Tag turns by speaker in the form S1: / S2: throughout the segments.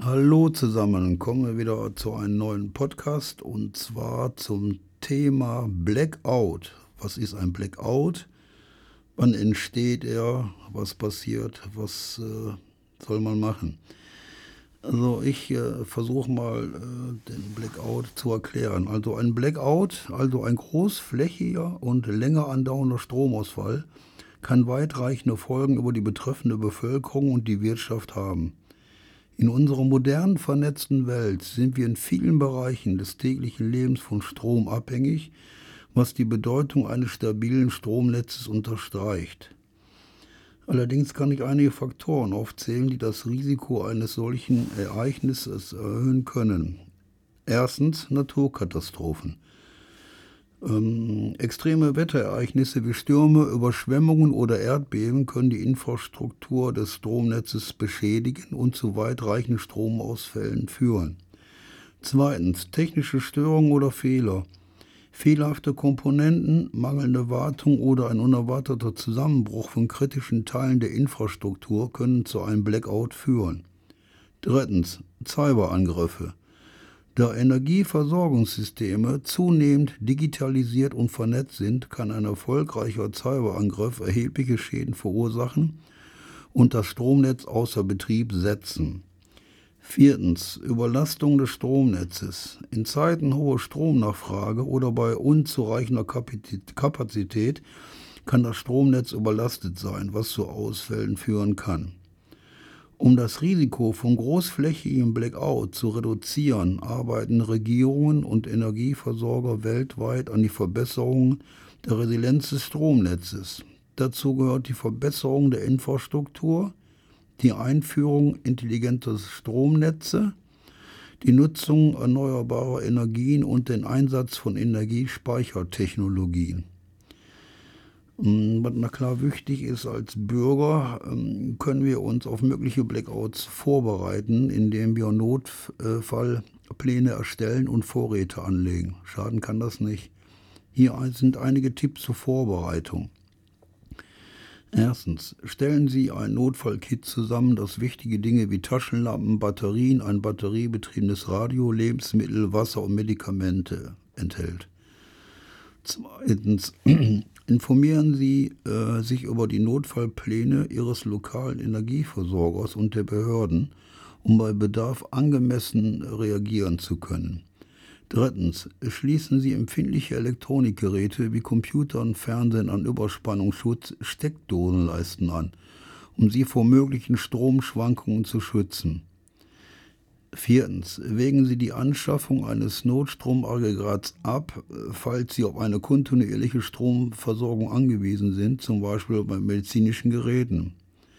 S1: Hallo zusammen, kommen wir wieder zu einem neuen Podcast und zwar zum Thema Blackout. Was ist ein Blackout? Wann entsteht er? Was passiert? Was soll man machen? Also ich versuche mal den Blackout zu erklären. Also ein Blackout, also ein großflächiger und länger andauernder Stromausfall, kann weitreichende Folgen über die betreffende Bevölkerung und die Wirtschaft haben. In unserer modernen, vernetzten Welt sind wir in vielen Bereichen des täglichen Lebens von Strom abhängig, was die Bedeutung eines stabilen Stromnetzes unterstreicht. Allerdings kann ich einige Faktoren aufzählen, die das Risiko eines solchen Ereignisses erhöhen können. Erstens Naturkatastrophen. Extreme Wetterereignisse wie Stürme, Überschwemmungen oder Erdbeben können die Infrastruktur des Stromnetzes beschädigen und zu weitreichenden Stromausfällen führen. Zweitens, technische Störungen oder Fehler. Fehlerhafte Komponenten, mangelnde Wartung oder ein unerwarteter Zusammenbruch von kritischen Teilen der Infrastruktur können zu einem Blackout führen. Drittens, Cyberangriffe. Da Energieversorgungssysteme zunehmend digitalisiert und vernetzt sind, kann ein erfolgreicher Cyberangriff erhebliche Schäden verursachen und das Stromnetz außer Betrieb setzen. Viertens, Überlastung des Stromnetzes. In Zeiten hoher Stromnachfrage oder bei unzureichender Kapazität kann das Stromnetz überlastet sein, was zu Ausfällen führen kann. Um das Risiko von großflächigem Blackout zu reduzieren, arbeiten Regierungen und Energieversorger weltweit an die Verbesserung der Resilienz des Stromnetzes. Dazu gehört die Verbesserung der Infrastruktur, die Einführung intelligenter Stromnetze, die Nutzung erneuerbarer Energien und den Einsatz von Energiespeichertechnologien. Was na klar wichtig ist als Bürger, können wir uns auf mögliche Blackouts vorbereiten, indem wir Notfallpläne erstellen und Vorräte anlegen. Schaden kann das nicht. Hier sind einige Tipps zur Vorbereitung. Erstens, stellen Sie ein Notfallkit zusammen, das wichtige Dinge wie Taschenlampen, Batterien, ein batteriebetriebenes Radio, Lebensmittel, Wasser und Medikamente enthält. Zweitens, informieren Sie sich über die Notfallpläne Ihres lokalen Energieversorgers und der Behörden, um bei Bedarf angemessen reagieren zu können. Drittens, schließen Sie empfindliche Elektronikgeräte wie Computer und Fernsehen an Überspannungsschutz Steckdosenleisten an, um sie vor möglichen Stromschwankungen zu schützen. Viertens, wägen Sie die Anschaffung eines Notstromaggregats ab, falls Sie auf eine kontinuierliche Stromversorgung angewiesen sind, zum Beispiel bei medizinischen Geräten.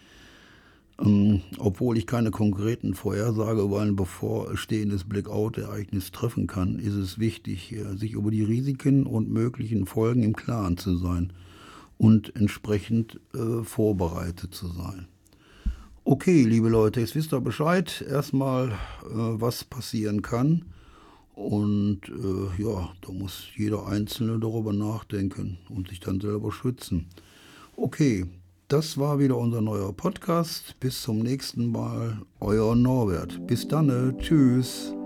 S1: Obwohl ich keine konkreten Vorhersage über ein bevorstehendes Blackout-Ereignis treffen kann, ist es wichtig, sich über die Risiken und möglichen Folgen im Klaren zu sein und entsprechend vorbereitet zu sein. Okay, liebe Leute, jetzt wisst ihr Bescheid, erstmal, was passieren kann. Und da muss jeder Einzelne darüber nachdenken und sich dann selber schützen. Okay, das war wieder unser neuer Podcast. Bis zum nächsten Mal, euer Norbert. Bis dann, tschüss.